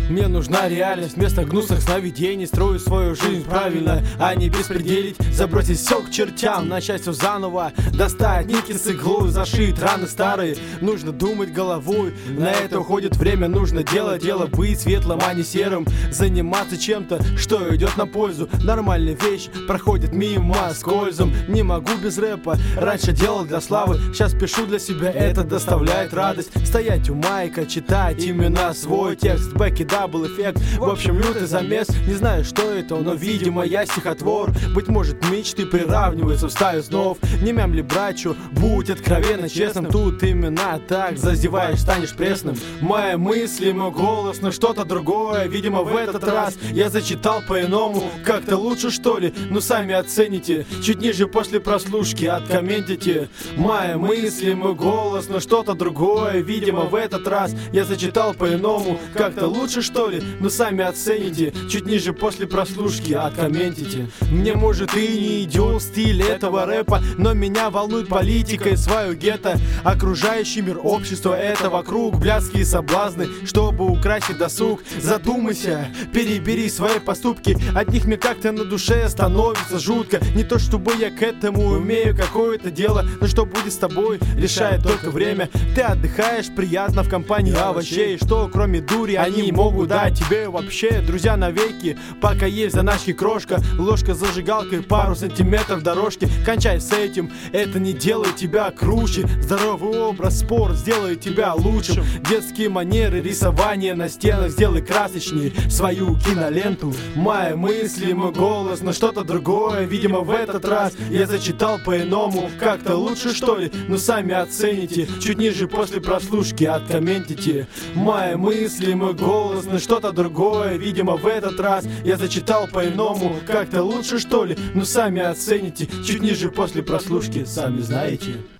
Мне нужна реальность, вместо гнусных сновидений строю свою жизнь правильно, а не беспределить. Забросить все к чертям, начать все заново, достать нитки с иглой, зашить раны старые. Нужно думать головой, на это уходит время. Нужно делать дело, быть светлым, а не серым. Заниматься чем-то, что идет на пользу. Нормальная вещь проходит мимо скользом. Не могу без рэпа, раньше делал для славы, сейчас пишу для себя, это доставляет радость. Стоять у майка, читать именно свой текст, бэк и дабл эффект. В общем, лютый замес, не знаю, что это, но, видимо, я стихотвор. Быть может, мечты приравниваются в стаю снов. Не мямли, братчу, будь откровенно честным. Тут именно так зазеваешь, станешь пресным. Мои мысли, мой голос, но что-то другое. Видимо, в этот раз я зачитал по-иному. Как-то лучше, что ли? Ну, сами оцените. Чуть ниже после прослушки откомментите. Мои мысли, мой голос, но что-то другое. Видимо, в этот раз я зачитал по-иному. Как-то лучше, что ли? Ну, сами оцените. Чуть ниже после прослушки откомментите. Мне, может, и не идет стиль этого рэпа, но меня волнует политика и свое гетто. Окружающий мир, общество, это вокруг. Блядские соблазны, чтобы украсить досуг. Задумайся, перебери свои поступки. От них мне как-то на душе становится жутко. Не то чтобы я к этому умею какое-то дело, но что будет с тобой, решает только время. Ты отдыхаешь приятно в компании овощей, что кроме дури они могут дать тебе вообще. Друзья навеки, пока есть заначки крошка, ложка с зажигалкой, пару сантиметров дорожки. Кончай с этим, это не делает тебя круче. Здоровый образ, спорт сделает тебя лучшим. Детские манеры, рисование на стенах, сделай красочнее свою киноленту. Мои мысли, мой голос, но что-то другое. Видимо, в этот раз я зачитал по-иному. Как-то лучше, что ли? Ну, сами оцените. Чуть ниже после прослушки откомментите. Мои мысли, мой голос, но что-то другое. Видимо, в этот раз я зачитал по-иному. Как-то лучше, что ли? Ну, сами оцените. Чуть ниже после прослушки, сами знаете.